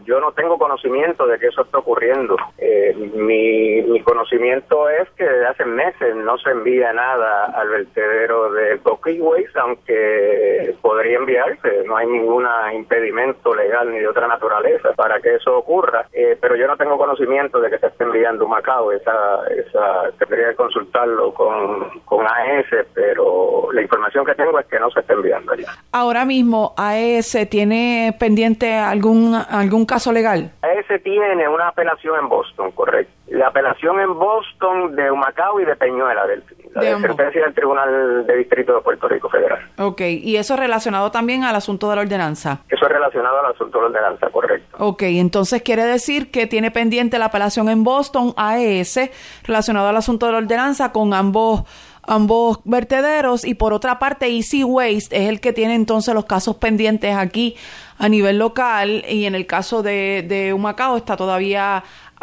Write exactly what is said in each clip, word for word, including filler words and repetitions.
yo no tengo conocimiento de que eso está ocurriendo. Eh, mi, mi conocimiento es que desde hace meses no se envía nada al vertedero de Buckeye Waste, aunque podría enviarse. No hay ningún impedimento legal ni de otra naturaleza para que eso ocurra, eh, pero yo no tengo conocimiento de que se esté enviando a Humacao. Esa, esa, tendría que consultarlo con, con A S, pero la información que tengo es que no se está enviando allá. Ahora mismo, ¿A S tiene pendiente algún algún caso legal? A S tiene una apelación en Boston, correcto. La apelación en Boston de Humacao y de Peñuela, del, la de, de sentencia del Tribunal de Distrito de Puerto Rico Federal. Ok, ¿y eso es relacionado también al asunto de la ordenanza? Eso es relacionado al asunto de la ordenanza, correcto. Ok, entonces quiere decir que tiene pendiente la apelación en Boston, A S, relacionado al asunto de la ordenanza con ambos ambos vertederos, y por otra parte Easy Waste es el que tiene entonces los casos pendientes aquí a nivel local, y en el caso de, de Humacao está todavía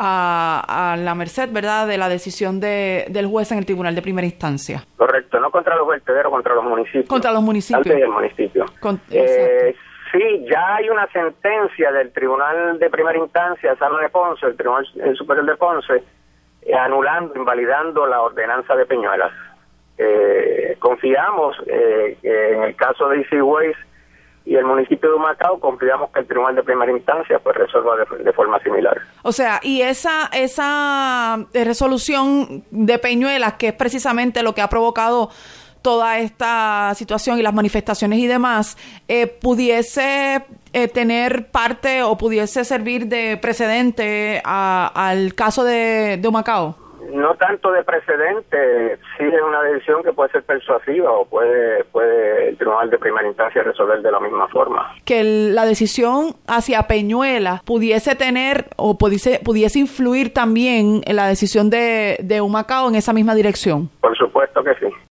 a, a la merced, ¿verdad?, de la decisión de, del juez en el tribunal de primera instancia. Correcto, no contra los vertederos, contra los municipios. Contra los municipios. Antes del municipio. Con, eh, sí, ya hay una sentencia del tribunal de primera instancia, Sala de Ponce, el Tribunal Superior de Ponce, eh, anulando, invalidando la ordenanza de Peñuelas. Eh, confiamos eh, que en el caso de Easy Waste y el municipio de Humacao, confiamos que el tribunal de primera instancia pues resuelva de, de forma similar. O sea, y esa esa resolución de Peñuelas, que es precisamente lo que ha provocado toda esta situación y las manifestaciones y demás, eh, pudiese eh, tener parte o pudiese servir de precedente a, al caso de, de Humacao. No tanto de precedente, sí es una decisión que puede ser persuasiva o puede puede el tribunal de primera instancia resolver de la misma forma. Que el, la decisión hacia Peñuela pudiese tener o pudiese, pudiese influir también en la decisión de, de Humacao en esa misma dirección. Por supuesto que sí.